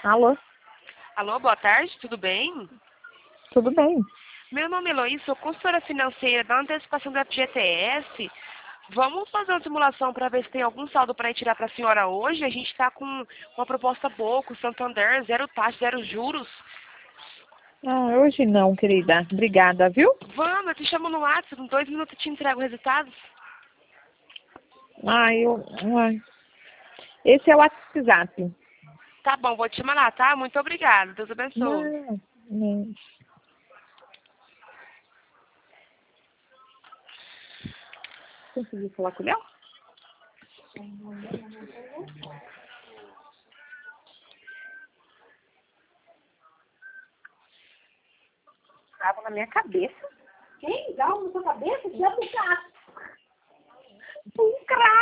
Alô? Alô, boa tarde, tudo bem? Tudo bem? Meu nome é Heloísa, sou consultora financeira da antecipação da FGTS. Vamos fazer uma simulação para ver se tem algum saldo para tirar para a senhora hoje. A gente está com uma proposta boa, com o Santander, zero taxa, zero juros. Ah, hoje não, querida. Obrigada, viu? Vamos, eu te chamo no WhatsApp, em 2 minutos eu te entrego os resultados. Ai. Esse é o WhatsApp. Tá bom, vou te chamar lá, tá? Muito obrigada, Deus abençoe. Não. Conseguiu falar com o Léo? Tava na minha cabeça. Quem? Dá um na sua cabeça? Tira do gato. Um cravo.